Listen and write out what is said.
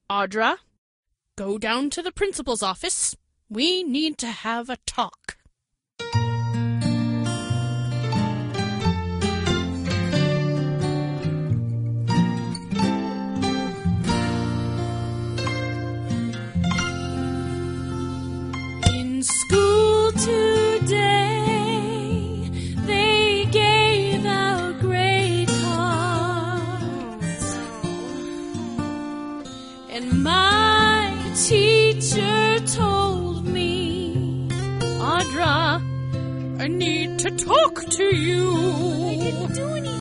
Audra, go down to the principal's office. We need to have a talk. In school today, they gave out grade cards, and my teacher told me, Audra, I need to talk to you.